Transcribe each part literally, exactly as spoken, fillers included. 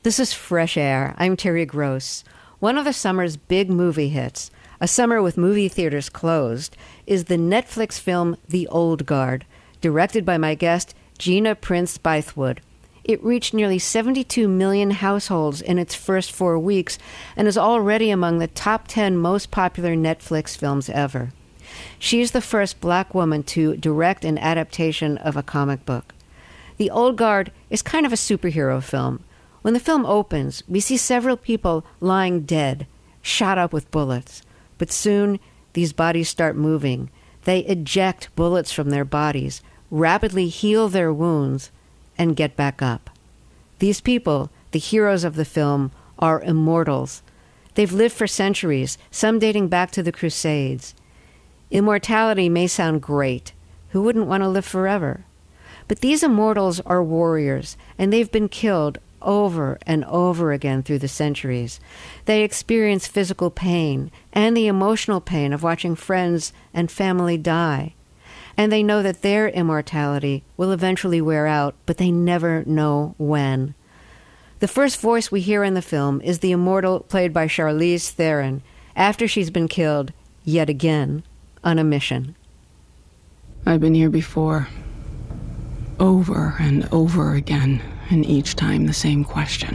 This is Fresh Air. I'm Terry Gross. One of the summer's big movie hits, a summer with movie theaters closed, is the Netflix film The Old Guard, directed by my guest, Gina Prince Bythewood. It reached nearly seventy-two million households in its first four weeks and is already among the top ten most popular Netflix films ever. She's the first black woman to direct an adaptation of a comic book. The Old Guard is kind of a superhero film. When the film opens, we see several people lying dead, shot up with bullets. But soon, these bodies start moving. They eject bullets from their bodies, rapidly heal their wounds, and get back up. These people, the heroes of the film, are immortals. They've lived for centuries, some dating back to the Crusades. Immortality may sound great. Who wouldn't want to live forever? But these immortals are warriors, and they've been killed over and over again through the centuries. They experience physical pain and the emotional pain of watching friends and family die. And they know that their immortality will eventually wear out, but they never know when. The first voice we hear in the film is the immortal played by Charlize Theron, after she's been killed yet again on a mission. I've been here before, over and over again. And each time the same question.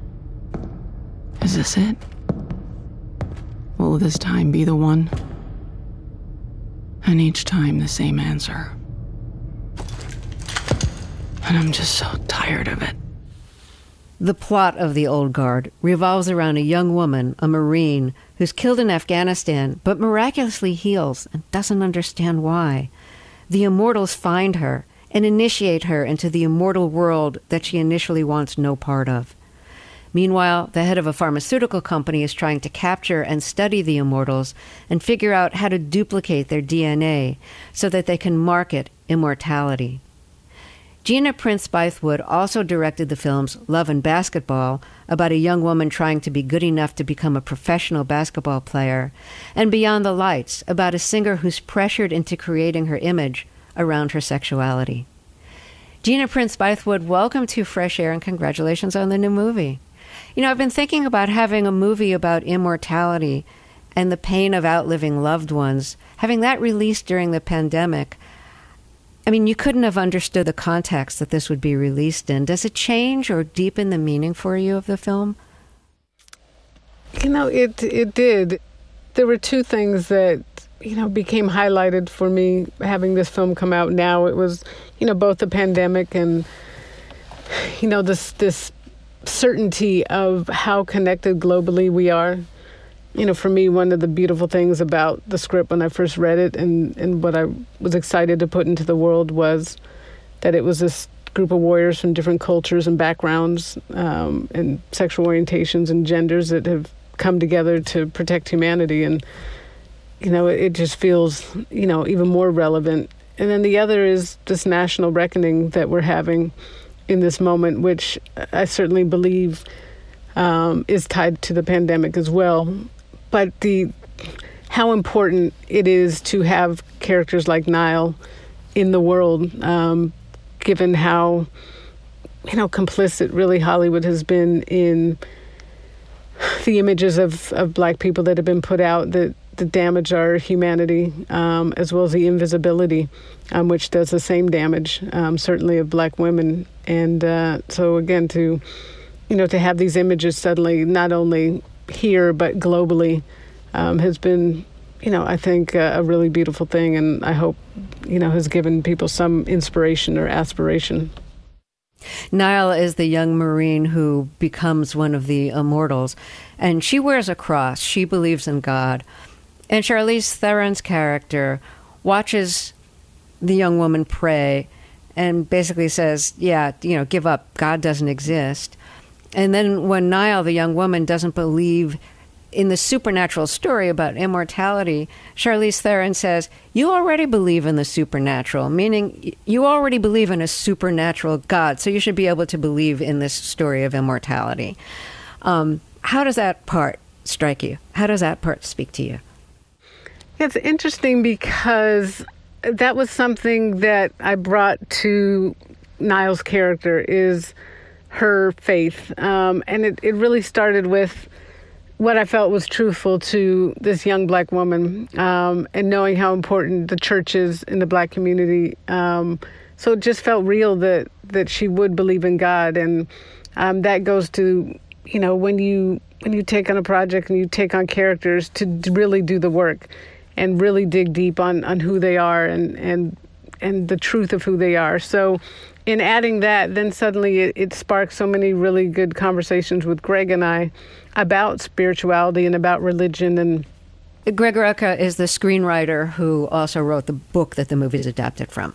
Is this it? Will this time be the one? And each time the same answer. And I'm just so tired of it. The plot of The Old Guard revolves around a young woman, a Marine, who's killed in Afghanistan, but miraculously heals and doesn't understand why. The immortals find her and initiate her into the immortal world that she initially wants no part of. Meanwhile, the head of a pharmaceutical company is trying to capture and study the immortals and figure out how to duplicate their D N A so that they can market immortality. Gina Prince Bythewood also directed the films Love and Basketball, about a young woman trying to be good enough to become a professional basketball player, and Beyond the Lights, about a singer who's pressured into creating her image around her sexuality. Gina Prince Bythewood, welcome to Fresh Air and congratulations on the new movie. You know, I've been thinking about having a movie about immortality and the pain of outliving loved ones, having that released during the pandemic. I mean, you couldn't have understood the context that this would be released in. Does it change or deepen the meaning for you of the film? You know, it it did. There were two things that you know, became highlighted for me having this film come out now. It was, you know, both the pandemic and, you know, this this certainty of how connected globally we are. You know, for me, one of the beautiful things about the script when I first read it and, and what I was excited to put into the world was that it was this group of warriors from different cultures and backgrounds um, and sexual orientations and genders that have come together to protect humanity. And you know, it just feels, you know, even more relevant. And then the other is this national reckoning that we're having in this moment, which I certainly believe um, is tied to the pandemic as well. But the how important it is to have characters like Nile in the world, um, given how, you know, complicit really Hollywood has been in the images of, of Black people that have been put out that that damage our humanity, um, as well as the invisibility, um, which does the same damage, um, certainly of Black women. And uh, so again, to, you know, to have these images suddenly, not only here, but globally, um, has been, you know, I think uh, a really beautiful thing. And I hope, you know, has given people some inspiration or aspiration. Nile is the young Marine who becomes one of the immortals, and she wears a cross. She believes in God. And Charlize Theron's character watches the young woman pray and basically says, yeah, you know, give up. God doesn't exist. And then when Nile, the young woman, doesn't believe in the supernatural story about immortality, Charlize Theron says, you already believe in the supernatural, meaning you already believe in a supernatural God, so you should be able to believe in this story of immortality. Um, how does that part strike you? How does that part speak to you? It's interesting because that was something that I brought to Nile's character is her faith. Um, and it, it really started with what I felt was truthful to this young black woman, um, and knowing how important the church is in the black community. Um, so it just felt real that, that she would believe in God. And um, that goes to, you know, when you when you take on a project and you take on characters to really do the work and really dig deep on, on who they are and, and and the truth of who they are. So in adding that, then suddenly it, it sparked so many really good conversations with Greg and I about spirituality and about religion. And Greg Rucka is the screenwriter who also wrote the book that the movie is adapted from.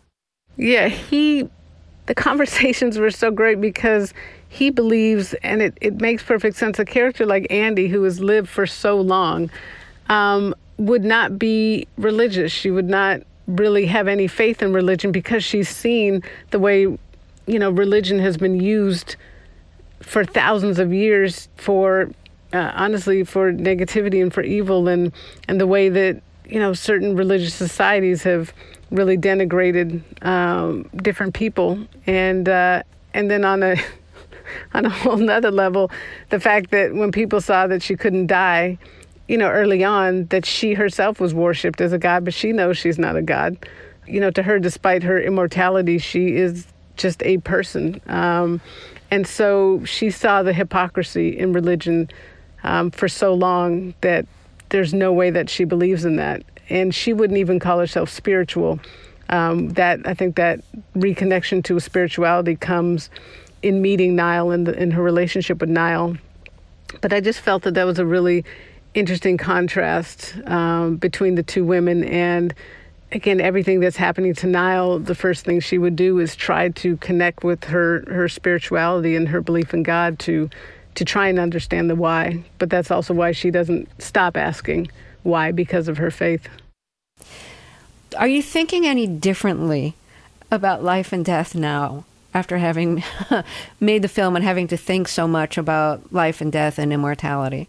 Yeah, he, the conversations were so great because he believes, and it, it makes perfect sense, a character like Andy, who has lived for so long, um, would not be religious. She would not really have any faith in religion because she's seen the way, you know, religion has been used for thousands of years for, uh, honestly, for negativity and for evil, and, and the way that, you know, certain religious societies have really denigrated um, different people. And uh, and then on a on a whole nother level, the fact that when people saw that she couldn't die, you know, early on, that she herself was worshipped as a god, but she knows she's not a god. You know, to her, despite her immortality, she is just a person. Um, and so she saw the hypocrisy in religion um, for so long that there's no way that she believes in that. And she wouldn't even call herself spiritual. Um, that I think that reconnection to spirituality comes in meeting Niall and in, in her relationship with Niall. But I just felt that that was a really interesting contrast um, between the two women. And again, everything that's happening to Niall, the first thing she would do is try to connect with her, her spirituality and her belief in God to to try and understand the why. But that's also why she doesn't stop asking why, because of her faith. Are you thinking any differently about life and death now after having made the film and having to think so much about life and death and immortality?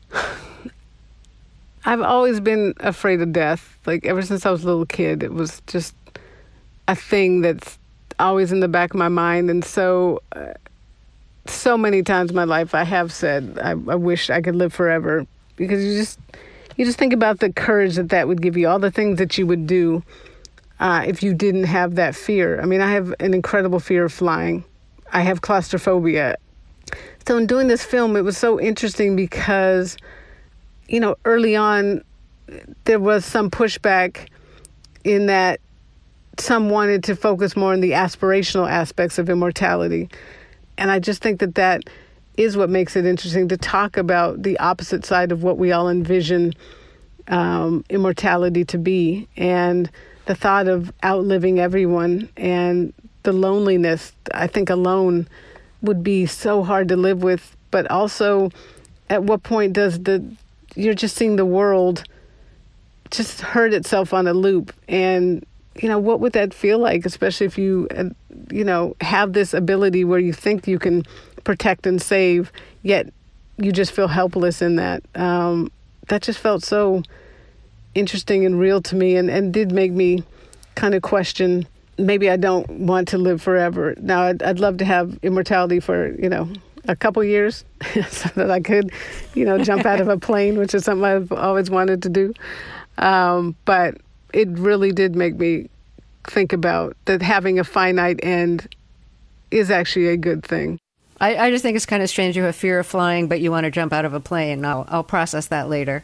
I've always been afraid of death. Like, ever since I was a little kid, it was just a thing that's always in the back of my mind. And so, uh, so many times in my life, I have said, I, I wish I could live forever. Because you just, you just think about the courage that that would give you, all the things that you would do uh, if you didn't have that fear. I mean, I have an incredible fear of flying. I have claustrophobia. So in doing this film, it was so interesting because, you know, early on, there was some pushback in that some wanted to focus more on the aspirational aspects of immortality. And I just think that that is what makes it interesting to talk about the opposite side of what we all envision um, immortality to be. And the thought of outliving everyone and the loneliness, I think alone would be so hard to live with. But also, at what point does the you're just seeing the world just hurt itself on a loop? And, you know, what would that feel like, especially if you, uh, you know, have this ability where you think you can protect and save, yet you just feel helpless in that. Um, that just felt so interesting and real to me, and, and did make me kind of question, maybe I don't want to live forever. Now, I'd, I'd love to have immortality for, you know, a couple years so that I could, you know, jump out of a plane, which is something I've always wanted to do. Um, but it really did make me think about that having a finite end is actually a good thing. I, I just think it's kind of strange you have fear of flying, but you want to jump out of a plane. I'll, I'll process that later.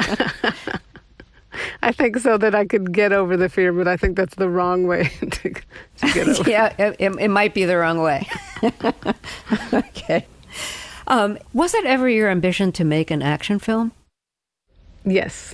I think so that I could get over the fear, but I think that's the wrong way to, to get over. Yeah, it, it might be the wrong way. Okay. Um, was it ever your ambition to make an action film? Yes.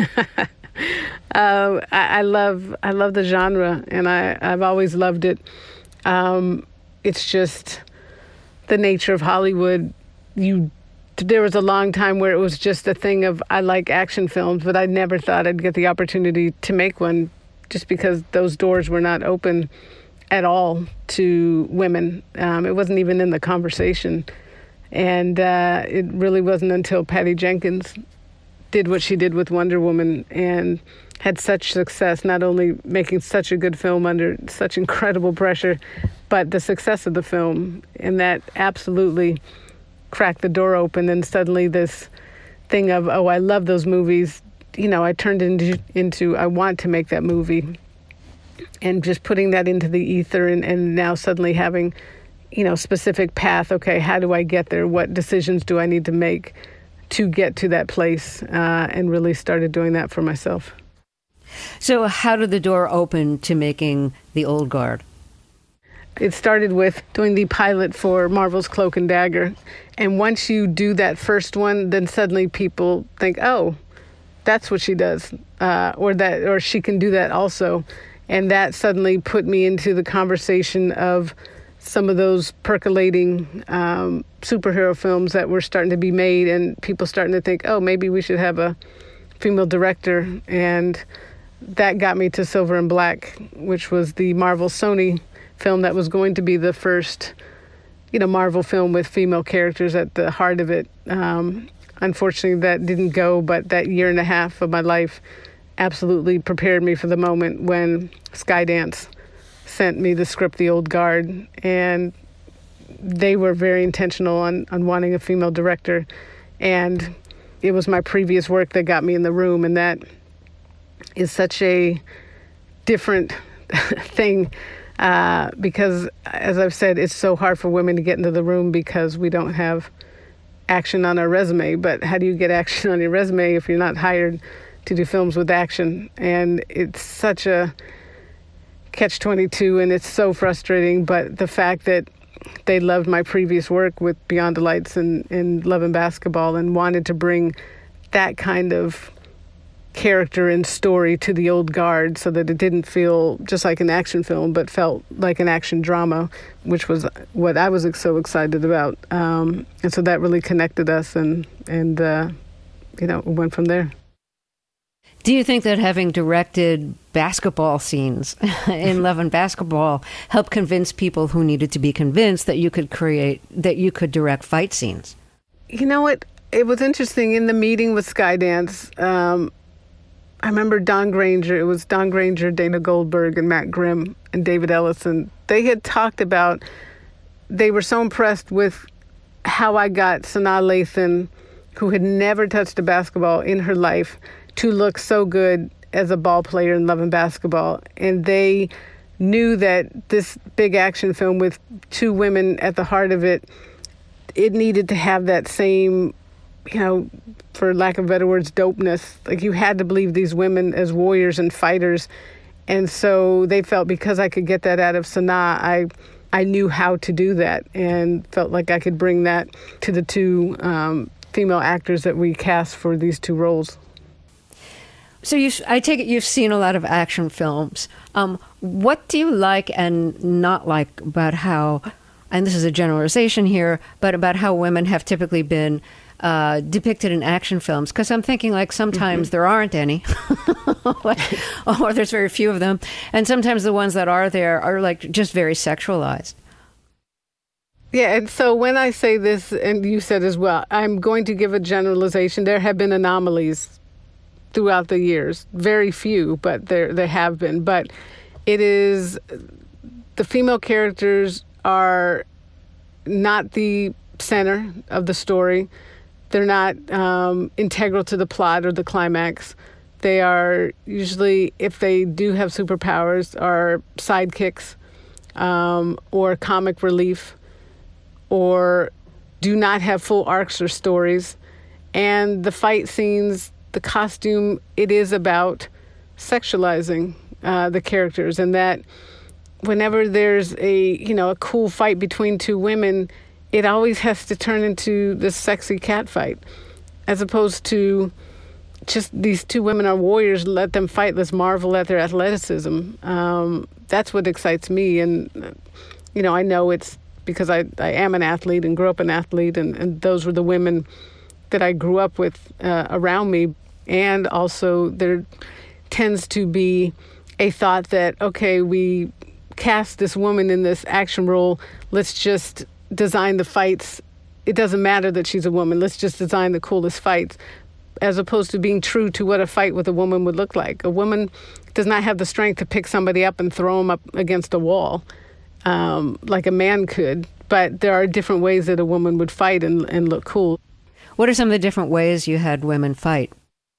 um, I, I love I love the genre, and I, I've always loved it. Um, it's just the nature of Hollywood. You There was a long time where it was just a thing of, I like action films, but I never thought I'd get the opportunity to make one, just because those doors were not open at all to women. Um, it wasn't even in the conversation. And uh, it really wasn't until Patty Jenkins did what she did with Wonder Woman and had such success, not only making such a good film under such incredible pressure, but the success of the film, and that absolutely cracked the door open. And suddenly this thing of, oh, I love those movies, you know, I turned into, into I want to make that movie. And just putting that into the ether, and, and now suddenly having, you know, specific path. Okay, how do I get there? What decisions do I need to make to get to that place? Uh, and really started doing that for myself. So how did the door open to making The Old Guard? It started with doing the pilot for Marvel's Cloak and Dagger. And once you do that first one, then suddenly people think, oh, that's what she does, uh, or that, or she can do that also. And that suddenly put me into the conversation of some of those percolating um, superhero films that were starting to be made, and people starting to think, oh, maybe we should have a female director. And that got me to Silver and Black, which was the Marvel Sony film that was going to be the first, you know, Marvel film with female characters at the heart of it. Um, unfortunately, that didn't go, but that year and a half of my life absolutely prepared me for the moment when Skydance sent me the script, The Old Guard, and they were very intentional on, on wanting a female director. And it was my previous work that got me in the room, and that is such a different thing uh, because, as I've said, it's so hard for women to get into the room because we don't have action on our resume. But how do you get action on your resume if you're not hired to do films with action? And it's such a catch twenty-two, and it's so frustrating. But the fact that they loved my previous work with Beyond the Lights and, and Love and Basketball, and wanted to bring that kind of character and story to The Old Guard so that it didn't feel just like an action film, but felt like an action drama, which was what I was so excited about. Um, and so that really connected us, and, and uh, you know, it went from there. Do you think that having directed basketball scenes in Love and Basketball helped convince people who needed to be convinced that you could create, that you could direct fight scenes? You know what? It was interesting in the meeting with Skydance. Um, I remember Don Granger. It was Don Granger, Dana Goldberg, and Matt Grimm, and David Ellison. They had talked about, they were so impressed with how I got Sanaa Lathan, who had never touched a basketball in her life, to look so good as a ball player in Love and Basketball. And they knew that this big action film with two women at the heart of it, it needed to have that same, you know, for lack of better words, dopeness. Like, you had to believe these women as warriors and fighters. And so they felt because I could get that out of Sanaa, I I knew how to do that, and felt like I could bring that to the two um, female actors that we cast for these two roles. So you, I take it you've seen a lot of action films. Um, what do you like and not like about how, and this is a generalization here, but about how women have typically been uh, depicted in action films? Because I'm thinking, like, sometimes mm-hmm. there aren't any, like, or there's very few of them, and sometimes the ones that are there are, like, just very sexualized. Yeah, and so when I say this, and you said as well, I'm going to give a generalization. There have been anomalies throughout the years. Very few, but there there have been. But it is, the female characters are not the center of the story. They're not um, integral to the plot or the climax. They are usually, if they do have superpowers, are sidekicks um, or comic relief, or do not have full arcs or stories. And the fight scenes, the costume, it is about sexualizing uh, the characters, and that whenever there's a, you know, a cool fight between two women, it always has to turn into this sexy cat fight, as opposed to just these two women are warriors, let them fight, let's marvel at their athleticism. Um, that's what excites me. And, you know, I know it's because I, I am an athlete and grew up an athlete, and, and those were the women that I grew up with uh, around me. And also there tends to be a thought that, okay, we cast this woman in this action role, let's just design the fights. It doesn't matter that she's a woman, let's just design the coolest fights, as opposed to being true to what a fight with a woman would look like. A woman does not have the strength to pick somebody up and throw them up against a wall. um, like a man could, but there are different ways that a woman would fight and, and look cool. What are some of the different ways you had women fight?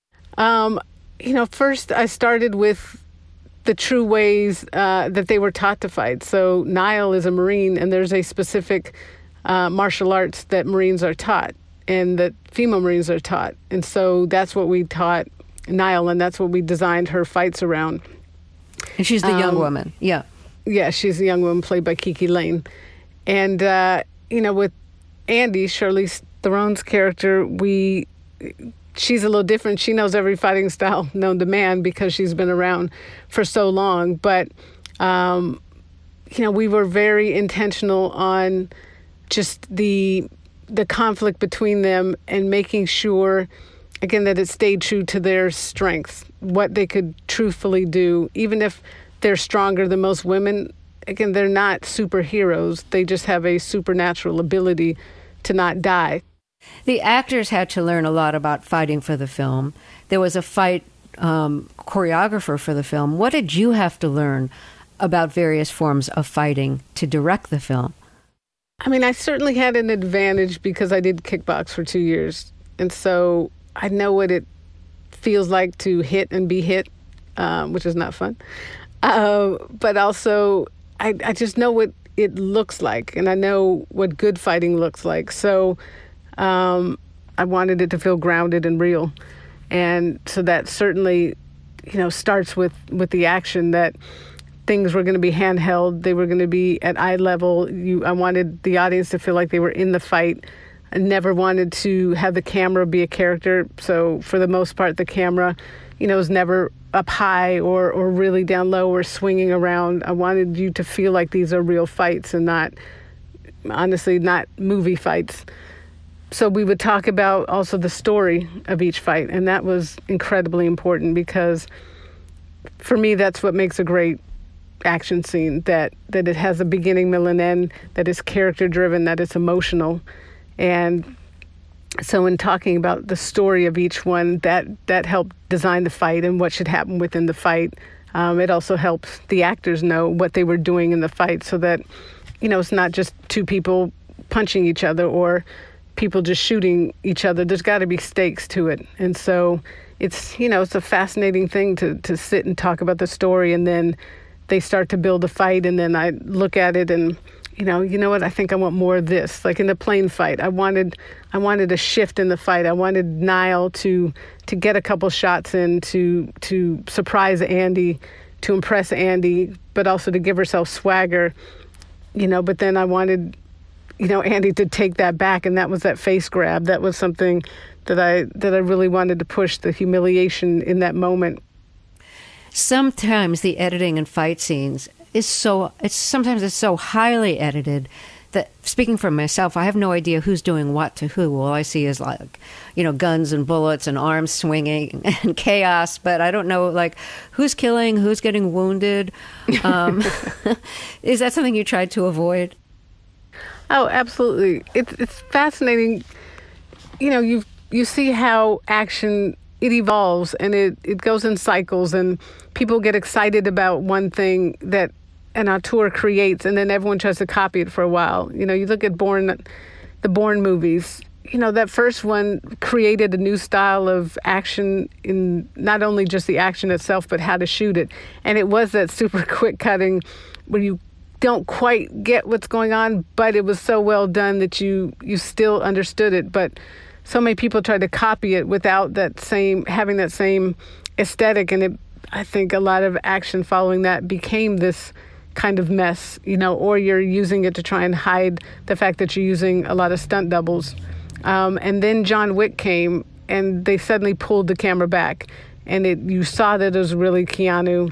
Um, you know, first I started with the true ways uh, that they were taught to fight. So Niall is a Marine, and there's a specific uh, martial arts that Marines are taught and that female Marines are taught. And so that's what we taught Niall, and that's what we designed her fights around. And she's the young Um, woman. Yeah. Yeah, she's a young woman played by Kiki Lane. And, uh, you know, with Andy, Charlize Theron's character, we... she's a little different. She knows every fighting style known to man because she's been around for so long. But, um, you know, we were very intentional on just the the conflict between them and making sure, again, that it stayed true to their strengths, what they could truthfully do. Even if they're stronger than most women, again, they're not superheroes. They just have a supernatural ability to not die. The actors had to learn a lot about fighting for the film. There was a fight um, choreographer for the film. What did you have to learn about various forms of fighting to direct the film? I mean, I certainly had an advantage because I did kickbox for two years. And so I know what it feels like to hit and be hit, um, which is not fun. Uh, but also, I, I just know what it looks like, and I know what good fighting looks like. So um, I wanted it to feel grounded and real. And so that certainly, you know, starts with, with the action, that things were going to be handheld. They were going to be at eye level. You, I wanted the audience to feel like they were in the fight. I never wanted to have the camera be a character. So for the most part, the camera, you know, was never up high or, or really down low or swinging around. I wanted you to feel like these are real fights and not, honestly, not movie fights. So we would talk about also the story of each fight. And that was incredibly important because for me, that's what makes a great action scene, that that it has a beginning, middle, and end, that is character driven, that it's emotional. And so in talking about the story of each one, that that helped design the fight and what should happen within the fight. Um, it also helps the actors know what they were doing in the fight so that, you know, it's not just two people punching each other or people just shooting each other. There's got to be stakes to it. And so it's, you know, it's a fascinating thing to to sit and talk about the story, and then they start to build a fight, and then I look at it and, you know, you know what, I think I want more of this. Like in the plane fight, I wanted I wanted a shift in the fight. I wanted Niall to to get a couple shots in, to to surprise Andy, to impress Andy, but also to give herself swagger, you know, but then I wanted, you know, Andy to take that back, and that was that face grab. That was something that I that I really wanted to push, the humiliation in that moment. Sometimes the editing in fight scenes is so, it's sometimes it's so highly edited that, speaking for myself, I have no idea who's doing what to who. All I see is, like, you know, guns and bullets and arms swinging and chaos, but I don't know, like, who's killing, who's getting wounded. Um, is that something you tried to avoid? Oh, absolutely. It's it's fascinating. You know, you you see how action, it evolves and it, it goes in cycles, and people get excited about one thing that an auteur creates, and then everyone tries to copy it for a while. You know, you look at Bourne, the Bourne movies. You know, that first one created a new style of action in not only just the action itself, but how to shoot it. And it was that super quick cutting where you don't quite get what's going on, but it was so well done that you you still understood it. But so many people tried to copy it without that same, having that same aesthetic. And it, I think a lot of action following that became this kind of mess, you know, or you're using it to try and hide the fact that you're using a lot of stunt doubles. Um, and then John Wick came, and they suddenly pulled the camera back, and it you saw that it was really Keanu.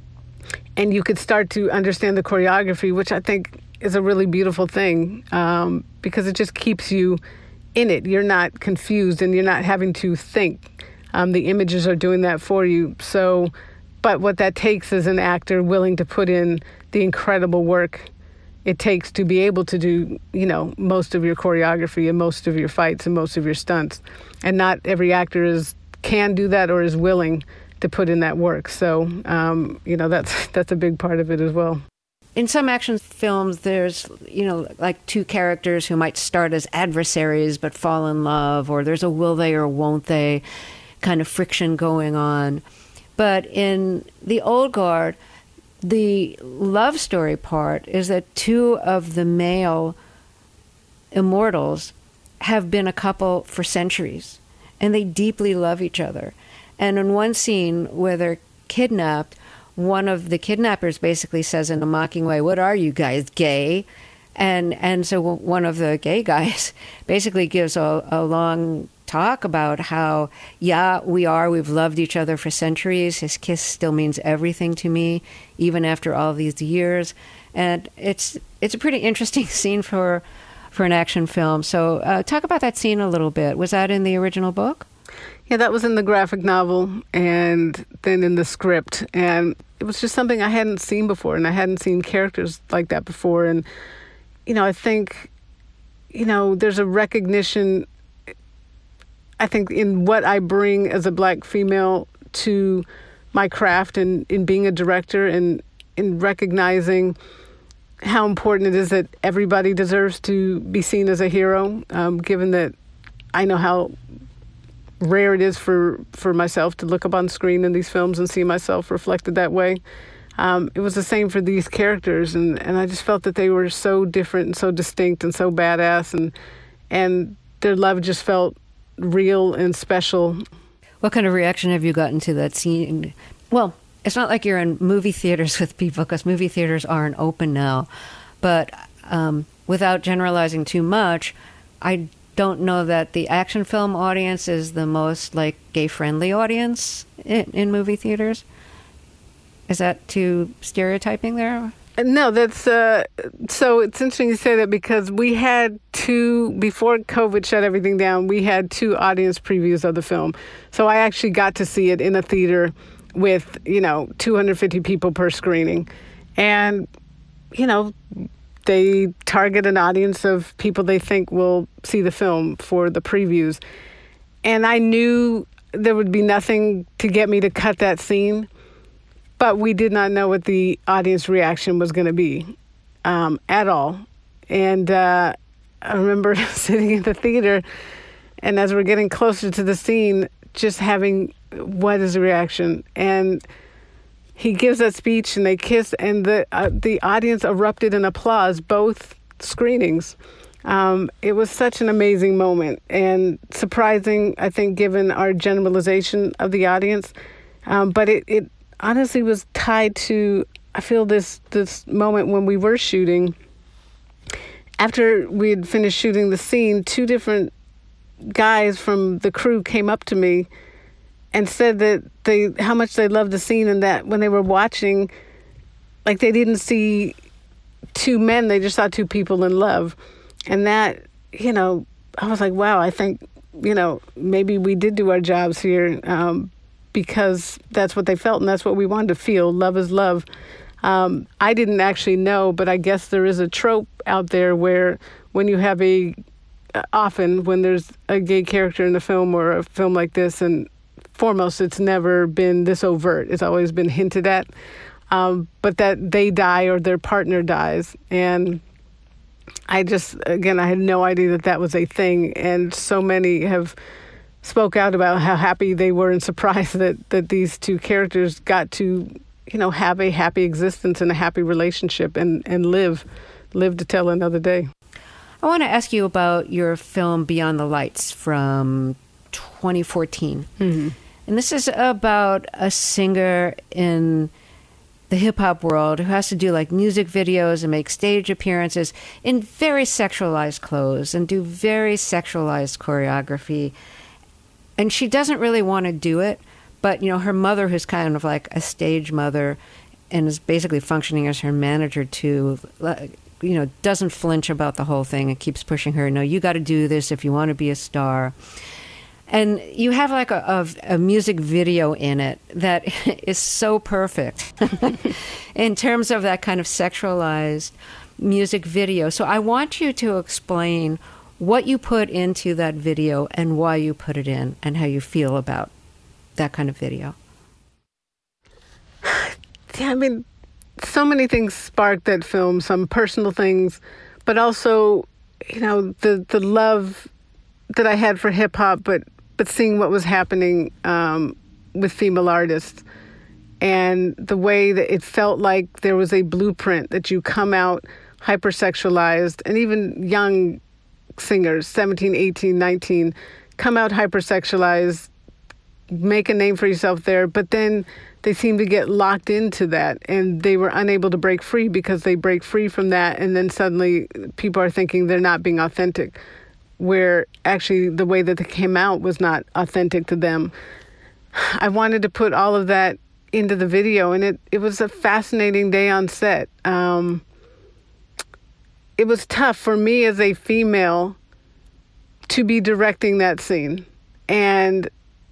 And you could start to understand the choreography, which I think is a really beautiful thing, um, because it just keeps you in it. You're not confused, and you're not having to think. Um, the images are doing that for you. So, but what that takes is an actor willing to put in the incredible work it takes to be able to do, you know, most of your choreography and most of your fights and most of your stunts. And not every actor is can do that or is willing to put in that work. So, um, you know, that's that's a big part of it as well. in some action films, there's, you know, like two characters who might start as adversaries but fall in love, or there's a will they or won't they kind of friction going on. But in The Old Guard, the love story part is that two of the male immortals have been a couple for centuries, and they deeply love each other. And in one scene where they're kidnapped, one of the kidnappers basically says in a mocking way, "What are you guys, gay?" And and so one of the gay guys basically gives a, a long talk about how, yeah, we are, we've loved each other for centuries. His kiss still means everything to me, even after all these years. And it's it's a pretty interesting scene for for an action film. So uh, talk about that scene a little bit. Was that in the original book? Yeah, that was in the graphic novel and then in the script. And it was just something I hadn't seen before, and I hadn't seen characters like that before. And, you know, I think, you know, there's a recognition, I think, in what I bring as a Black female to my craft and in being a director, and in recognizing how important it is that everybody deserves to be seen as a hero, um, given that I know how rare it is for, for myself to look up on screen in these films and see myself reflected that way. Um, it was the same for these characters, and, and I just felt that they were so different and so distinct and so badass, and and their love just felt real and special. What kind of reaction have you gotten to that scene? Well, it's not like you're in movie theaters with people, because movie theaters aren't open now. But um, without generalizing too much, I don't know that the action film audience is the most like gay-friendly audience in, in movie theaters. Is that too stereotyping there? No, that's uh, so it's interesting you say that, because we had two, before COVID shut everything down, we had two audience previews of the film. So I actually got to see it in a theater with, you know, two hundred fifty people per screening. And, you know, they target an audience of people they think will see the film for the previews. And I knew there would be nothing to get me to cut that scene, but we did not know what the audience reaction was going to be um, at all. And uh, I remember sitting in the theater, and as we're getting closer to the scene, just having, what is the reaction? And he gives that speech, and they kiss, and the uh, the audience erupted in applause, both screenings. Um, it was such an amazing moment, and surprising, I think, given our generalization of the audience. Um, but it, it honestly was tied to, I feel, this this moment when we were shooting. After we had finished shooting the scene, two different guys from the crew came up to me and said that they how much they loved the scene, and that when they were watching, like, they didn't see two men, they just saw two people in love. And that, you know, I was like, wow, I think, you know, maybe we did do our jobs here, um, because that's what they felt, and that's what we wanted to feel. Love is love. Um, I didn't actually know, but I guess there is a trope out there where when you have a, often when there's a gay character in a film or a film like this, and foremost, it's never been this overt. It's always been hinted at, um, but that they die or their partner dies. And I just, again, I had no idea that that was a thing. And so many have spoke out about how happy they were and surprised that, that these two characters got to, you know, have a happy existence and a happy relationship and, and live, live to tell another day. I want to ask you about your film Beyond the Lights from twenty fourteen. Mm-hmm. And this is about a singer in the hip-hop world who has to do like music videos and make stage appearances in very sexualized clothes and do very sexualized choreography. And she doesn't really want to do it, but, you know, her mother, who's kind of like a stage mother and is basically functioning as her manager too, you know, doesn't flinch about the whole thing and keeps pushing her, no, you got to do this if you want to be a star. And you have like a, a, a music video in it that is so perfect in terms of that kind of sexualized music video. So I want you to explain what you put into that video and why you put it in and how you feel about that kind of video. Yeah, I mean, so many things sparked that film, some personal things, but also, you know, the, the love that I had for hip hop, but, but seeing what was happening um, with female artists and the way that it felt like there was a blueprint that you come out hypersexualized, and even young singers, seventeen, eighteen, nineteen, come out hypersexualized, make a name for yourself there, but then they seem to get locked into that, and they were unable to break free because they break free from that, and then suddenly people are thinking they're not being authentic, where actually the way that they came out was not authentic to them. I wanted to put all of that into the video, and it, it was a fascinating day on set. Um, it was tough for me as a female to be directing that scene. And,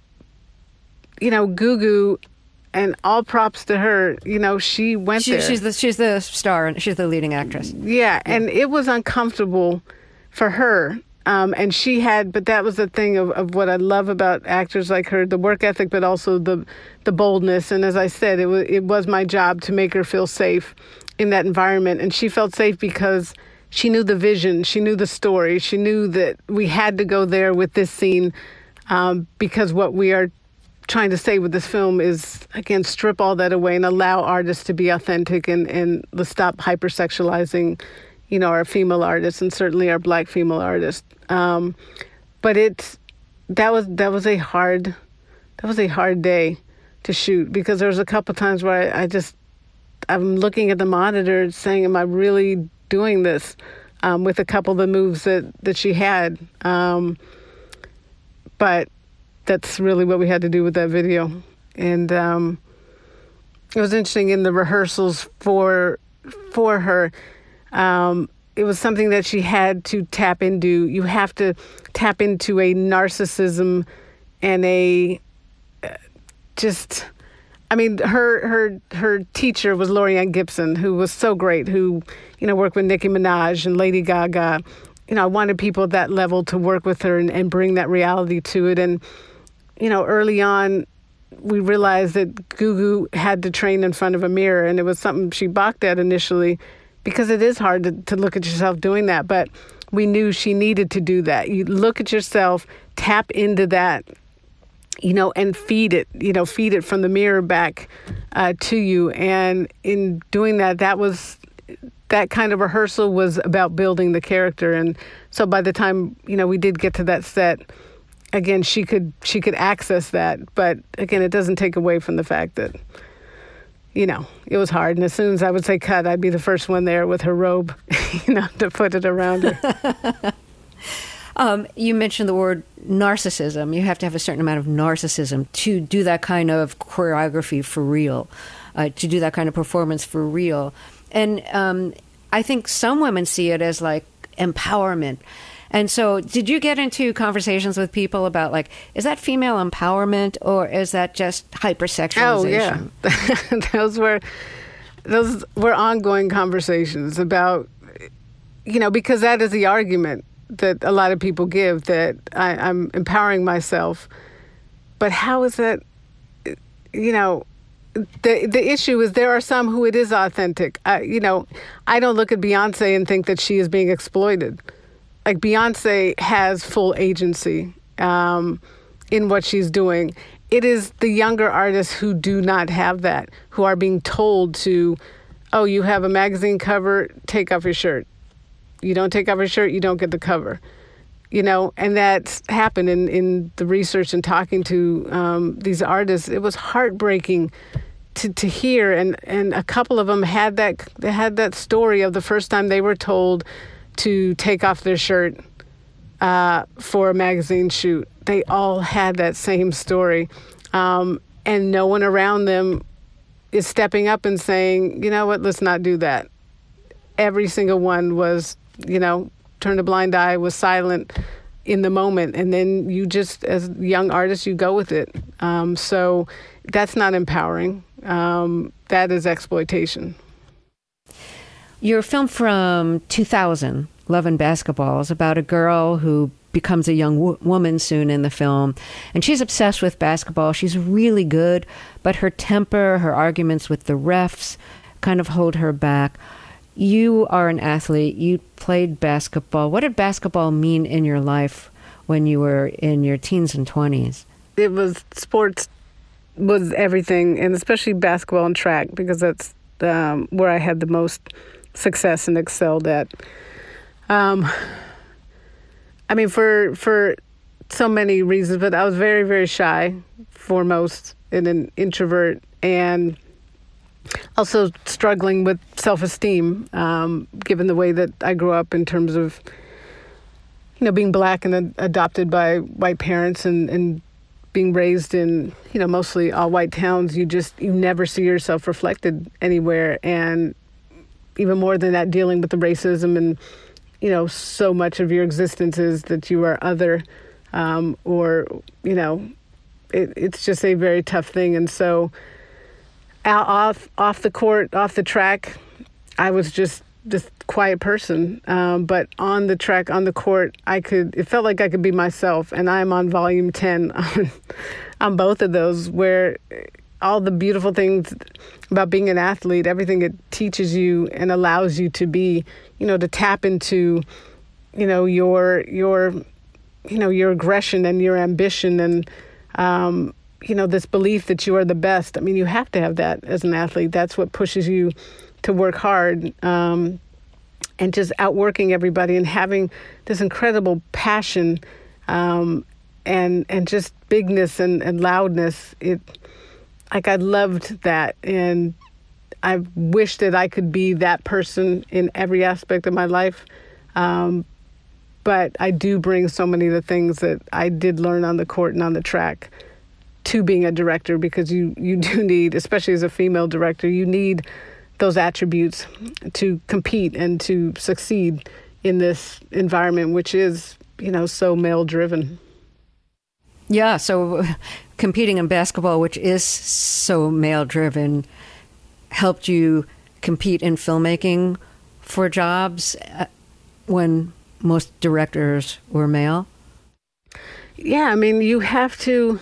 you know, Gugu, and all props to her, you know, she went she, there. She's the, she's the star, and she's the leading actress. Yeah, yeah. And it was uncomfortable for her. Um, and she had, but that was the thing of, of what I love about actors like her, the work ethic, but also the the boldness. And as I said, it was, it was my job to make her feel safe in that environment. And she felt safe because she knew the vision, she knew the story, she knew that we had to go there with this scene um, because what we are trying to say with this film is, again, strip all that away and allow artists to be authentic, and, and let's stop hypersexualizing, you know, our female artists, and certainly our Black female artists. Um, but it's, that was, that was a hard, that was a hard day to shoot, because there was a couple times where I, I just, I'm looking at the monitor saying, am I really doing this? Um, with a couple of the moves that, that she had. Um, but that's really what we had to do with that video. And um, it was interesting in the rehearsals for, for her, um, it was something that she had to tap into. You have to tap into a narcissism and a uh, just, I mean, her her her teacher was Lorianne Gibson, who was so great, who, you know, worked with Nicki Minaj and Lady Gaga. You know, I wanted people at that level to work with her and, and bring that reality to it. And, you know, early on, we realized that Gugu had to train in front of a mirror, and it was something she balked at initially, because it is hard to, to look at yourself doing that. But we knew she needed to do that. You look at yourself, tap into that, you know, and feed it, you know, feed it from the mirror back uh, to you. And in doing that, that was, that kind of rehearsal was about building the character. And so by the time, you know, we did get to that set, again, she could, she could access that. But again, it doesn't take away from the fact that, you know, it was hard. And as soon as I would say cut, I'd be the first one there with her robe, you know, to put it around her. um, you mentioned the word narcissism. You have to have a certain amount of narcissism to do that kind of choreography for real, uh, to do that kind of performance for real. And um, I think some women see it as like empowerment. And so did you get into conversations with people about, like, is that female empowerment or is that just hypersexualization? Oh, yeah. those were those were ongoing conversations about, you know, because that is the argument that a lot of people give, that I, I'm empowering myself. But how is that, you know, the the issue is there are some who it is authentic. I, you know, I don't look at Beyonce and think that she is being exploited. Like, Beyonce has full agency um, in what she's doing. It is the younger artists who do not have that, who are being told to, oh, you have a magazine cover, take off your shirt. You don't take off your shirt, you don't get the cover. You know, and that's happened in, in the research and talking to um, these artists. It was heartbreaking to, to hear. And, and a couple of them had that, they had that story of the first time they were told to take off their shirt uh, for a magazine shoot. They all had that same story. Um, and no one around them is stepping up and saying, you know what, let's not do that. Every single one was, you know, turned a blind eye, was silent in the moment. And then you just, as young artists, you go with it. Um, so that's not empowering. Um, that is exploitation. Your film from two thousand, Love and Basketball, is about a girl who becomes a young wo- woman soon in the film. And she's obsessed with basketball. She's really good, but her temper, her arguments with the refs kind of hold her back. You are an athlete. You played basketball. What did basketball mean in your life when you were in your teens and twenties? It was sports was everything, and especially basketball and track, because that's um, where I had the most success and excelled at. Um, I mean, for for so many reasons, but I was very, very shy, foremost, and an introvert, and also struggling with self-esteem, um, given the way that I grew up in terms of, you know, being black and ad- adopted by white parents and, and being raised in, you know, mostly all white towns. You just, you never see yourself reflected anywhere. And even more than that, dealing with the racism and, you know, so much of your existence is that you are other, um, or, you know, it, it's just a very tough thing. And so out, off off the court, off the track, I was just this quiet person. Um, but on the track, on the court, I could, it felt like I could be myself. And I'm on volume ten on, on both of those, where all the beautiful things about being an athlete, everything it teaches you and allows you to be, you know, to tap into, you know, your, your, you know, your aggression and your ambition and, um, you know, this belief that you are the best. I mean, you have to have that as an athlete. That's what pushes you to work hard, um, and just outworking everybody and having this incredible passion, um, and and just bigness and, and loudness. It, like, I loved that, and I wish that I could be that person in every aspect of my life. Um, but I do bring so many of the things that I did learn on the court and on the track to being a director, because you, you do need, especially as a female director, you need those attributes to compete and to succeed in this environment, which is, you know, so male driven. Yeah, so competing in basketball, which is so male driven, helped you compete in filmmaking for jobs when most directors were male? Yeah, I mean, you have to,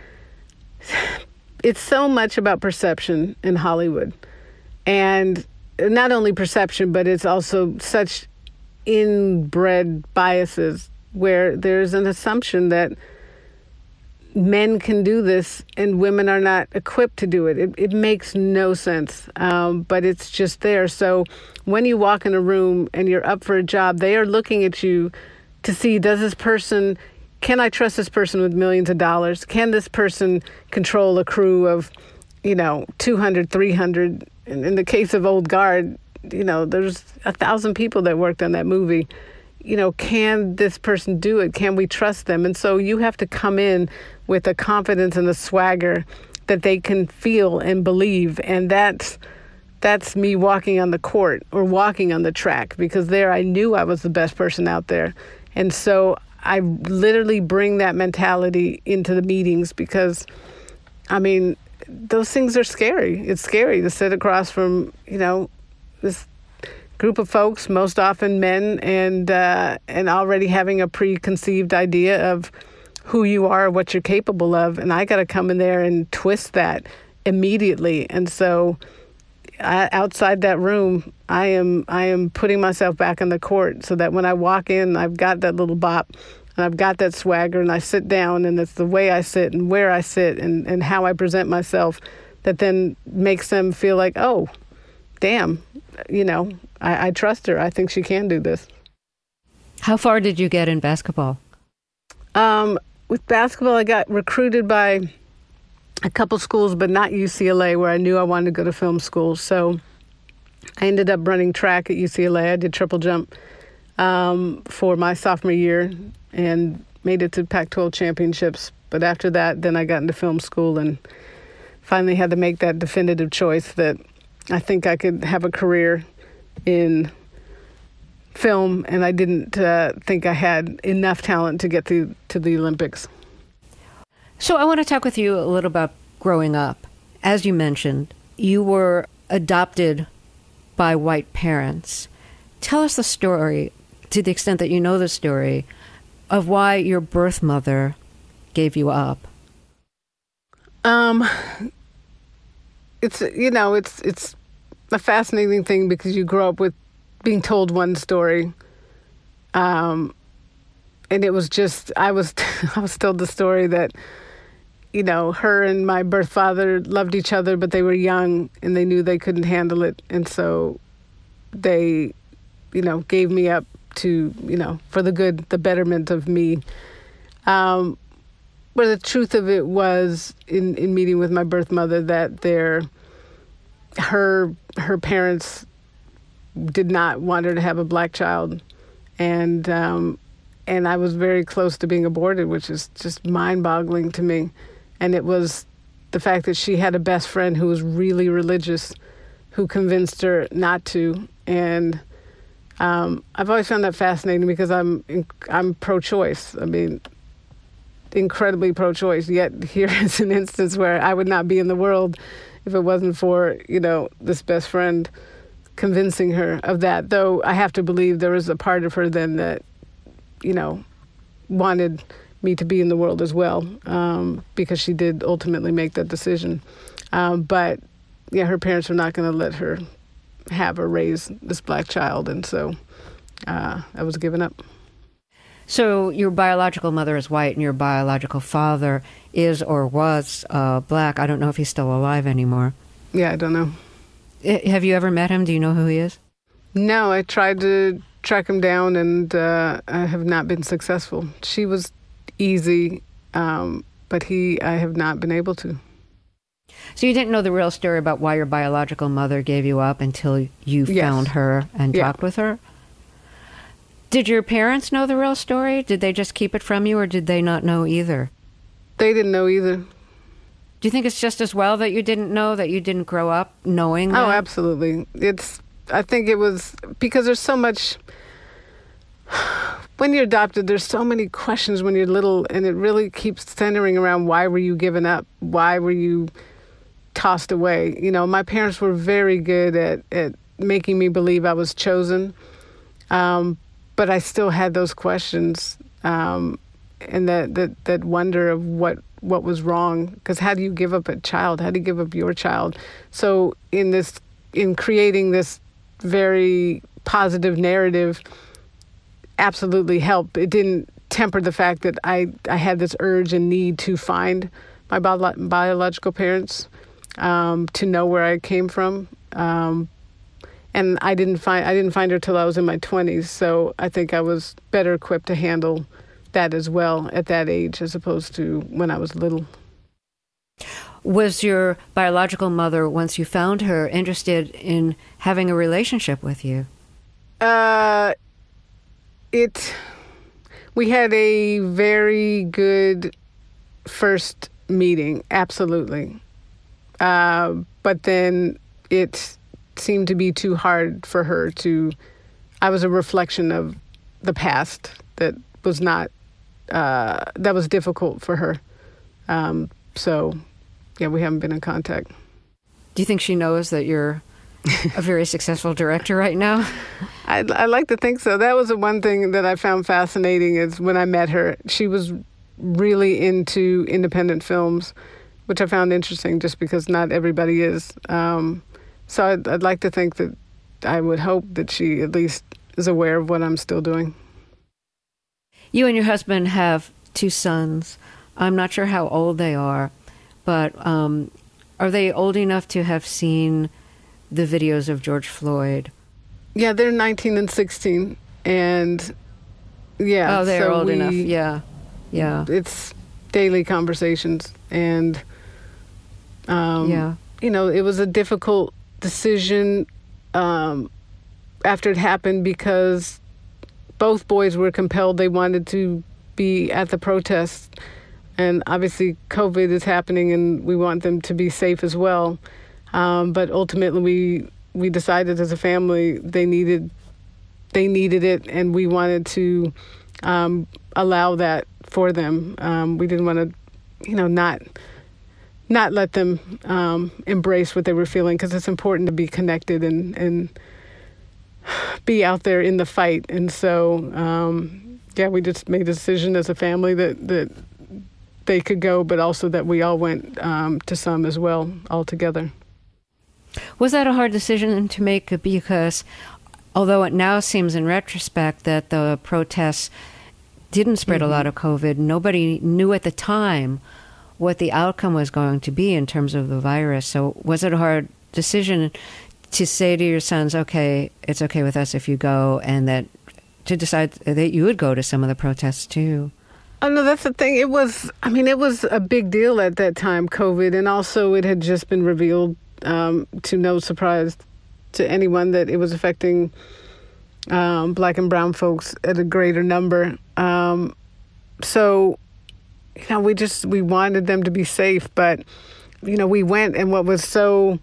it's so much about perception in Hollywood. And not only perception, but it's also such inbred biases where there's an assumption that men can do this and women are not equipped to do it. It, it makes no sense, um, but it's just there. So when you walk in a room and you're up for a job, they are looking at you to see, does this person, can I trust this person with millions of dollars? Can this person control a crew of, you know, two hundred, three hundred? In, in the case of Old Guard, you know, there's a thousand people that worked on that movie. You know, can this person do it? Can we trust them? And so you have to come in with a confidence and a swagger that they can feel and believe. And that's, that's me walking on the court or walking on the track, because there I knew I was the best person out there. And so I literally bring that mentality into the meetings, because, I mean, those things are scary. It's scary to sit across from, you know, this group of folks, most often men, and uh, and already having a preconceived idea of who you are, what you're capable of, and I got to come in there and twist that immediately. And so, I, outside that room, I am I am putting myself back on the court so that when I walk in, I've got that little bop, and I've got that swagger, and I sit down, and it's the way I sit and where I sit and, and how I present myself that then makes them feel like, oh, damn, you know, I, I trust her. I think she can do this. How far did you get in basketball? Um, with basketball, I got recruited by a couple schools, but not U C L A, where I knew I wanted to go to film school. So I ended up running track at U C L A. I did triple jump um, for my sophomore year and made it to Pac twelve championships. But after that, then I got into film school and finally had to make that definitive choice that I think I could have a career in film, and I didn't uh, think I had enough talent to get to, to the Olympics. So I want to talk with you a little about growing up. As you mentioned, you were adopted by white parents. Tell us the story, to the extent that you know the story, of why your birth mother gave you up. Um, it's, you know, it's, it's a fascinating thing because you grow up with being told one story. Um, and it was just, I was, I was told the story that, you know, her and my birth father loved each other, but they were young and they knew they couldn't handle it. And so they, you know, gave me up to, you know, for the good, the betterment of me. Um, but the truth of it was in, in meeting with my birth mother that their, her, her parents did not want her to have a black child. And, um, and I was very close to being aborted, which is just mind-boggling to me. And it was the fact that she had a best friend who was really religious, who convinced her not to. And um, I've always found that fascinating because I'm I'm pro-choice. I mean, incredibly pro-choice. Yet here is an instance where I would not be in the world if it wasn't for, you know, this best friend convincing her of that. Though I have to believe there was a part of her then that, you know, wanted me to be in the world as well, um, because she did ultimately make that decision. Um, but yeah, her parents were not going to let her have or raise this black child, and so uh, I was given up. So your biological mother is white and your biological father is or was uh, black. I don't know if he's still alive anymore. Yeah, I don't know. I, have you ever met him? Do you know who he is? No, I tried to track him down and uh, I have not been successful. She was easy, um, but he, I have not been able to. So you didn't know the real story about why your biological mother gave you up until you Yes. found her and Yeah. talked with her? Did your parents know the real story? Did they just keep it from you, or did they not know either? They didn't know either. Do you think it's just as well that you didn't know, that you didn't grow up knowing that? Oh, absolutely. It's, I think it was because there's so much, when you're adopted, there's so many questions when you're little, and it really keeps centering around why were you given up? Why were you tossed away? You know, my parents were very good at, at making me believe I was chosen. Um, but I still had those questions, um, and that, that, that wonder of what, what was wrong. Because how do you give up a child? How do you give up your child? So in this, in creating this very positive narrative, absolutely helped. It didn't temper the fact that I, I had this urge and need to find my bio- biological parents, um, to know where I came from. Um, and I didn't find I didn't find her till I was in my twenties. So I think I was better equipped to handle that as well at that age as opposed to when I was little. Was your biological mother, once you found her, interested in having a relationship with you? Uh, it, we had a very good first meeting, absolutely. Uh, but then it seemed to be too hard for her to, I was a reflection of the past that was not, uh, that was difficult for her. Um, so, yeah, we haven't been in contact. Do you think she knows that you're a very successful director right now? I, I like to think so. That was the one thing that I found fascinating is when I met her, she was really into independent films, which I found interesting just because not everybody is. Um, so I'd, I'd like to think that I would hope that she at least is aware of what I'm still doing. You and your husband have two sons. I'm not sure how old they are, but um, are they old enough to have seen the videos of George Floyd? Yeah, they're nineteen and sixteen, and yeah. Oh, they're so old we, enough. Yeah, yeah. It's daily conversations, and um, Yeah. you know, it was a difficult decision um, after it happened because both boys were compelled. They wanted to be at the protest, and obviously COVID is happening, and we want them to be safe as well. Um, but ultimately, we we decided as a family they needed they needed it, and we wanted to um, allow that for them. Um, we didn't want to, you know, not not let them um, embrace what they were feeling, because it's important to be connected and and be out there in the fight. And so, um, yeah, we just made a decision as a family that that they could go, but also that we all went um, to some as well, all together. Was that a hard decision to make? Because although it now seems in retrospect that the protests didn't spread mm-hmm. a lot of COVID, nobody knew at the time what the outcome was going to be in terms of the virus. So was it a hard decision to say to your sons, okay, it's okay with us if you go, and that to decide that you would go to some of the protests too? Oh, no, that's the thing. It was, I mean, it was a big deal at that time, COVID, and also it had just been revealed, um, to no surprise to anyone, that it was affecting um, Black and brown folks at a greater number. Um, so, you know, we just, we wanted them to be safe, but, you know, we went, and what was so,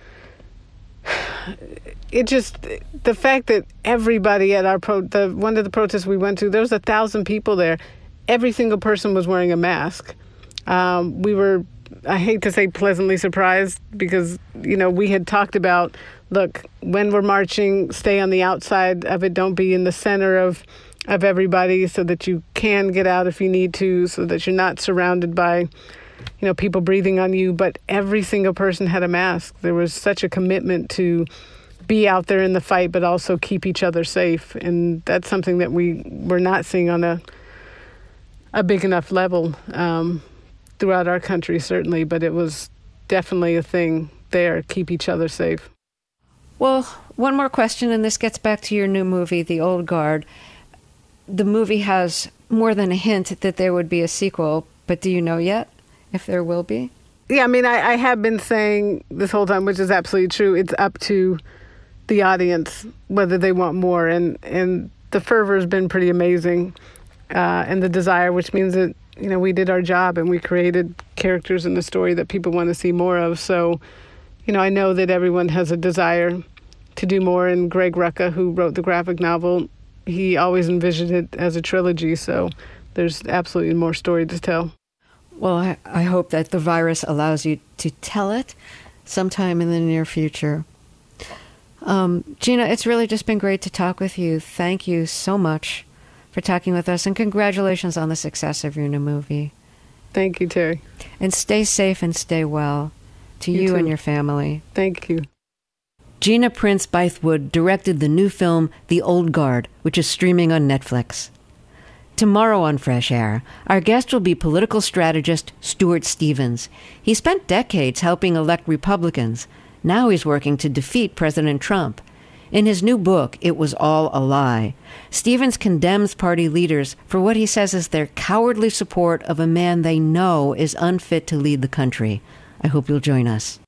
it just, the fact that everybody at our, pro, the one of the protests we went to, there was a thousand people there. Every single person was wearing a mask. Um, we were, I hate to say pleasantly surprised, because, you know, we had talked about, look, when we're marching, stay on the outside of it. Don't be in the center of, of everybody, so that you can get out if you need to, so that you're not surrounded by, you know, people breathing on you. But every single person had a mask. There was such a commitment to be out there in the fight, but also keep each other safe. And that's something that we were not seeing on a a big enough level um, throughout our country, certainly, but it was definitely a thing there, keep each other safe. Well, one more question, and this gets back to your new movie, The Old Guard. The movie has more than a hint that there would be a sequel, but do you know yet if there will be? Yeah, I mean, I, I have been saying this whole time, which is absolutely true, it's up to the audience whether they want more, and, and the fervor has been pretty amazing. Uh, and the desire, which means that, you know, we did our job and we created characters in the story that people want to see more of. So, you know, I know that everyone has a desire to do more. And Greg Rucka, who wrote the graphic novel, he always envisioned it as a trilogy. So there's absolutely more story to tell. Well, I, I hope that the virus allows you to tell it sometime in the near future. Um, Gina, it's really just been great to talk with you. Thank you so much for talking with us, and congratulations on the success of your new movie. Thank you, Terry. And stay safe and stay well to you, you and your family. Thank you. Gina Prince Bythewood directed the new film The Old Guard, which is streaming on Netflix. Tomorrow on Fresh Air, our guest will be political strategist Stuart Stevens. He spent decades helping elect Republicans. Now he's working to defeat President Trump. In his new book, It Was All a Lie, Stevens condemns party leaders for what he says is their cowardly support of a man they know is unfit to lead the country. I hope you'll join us.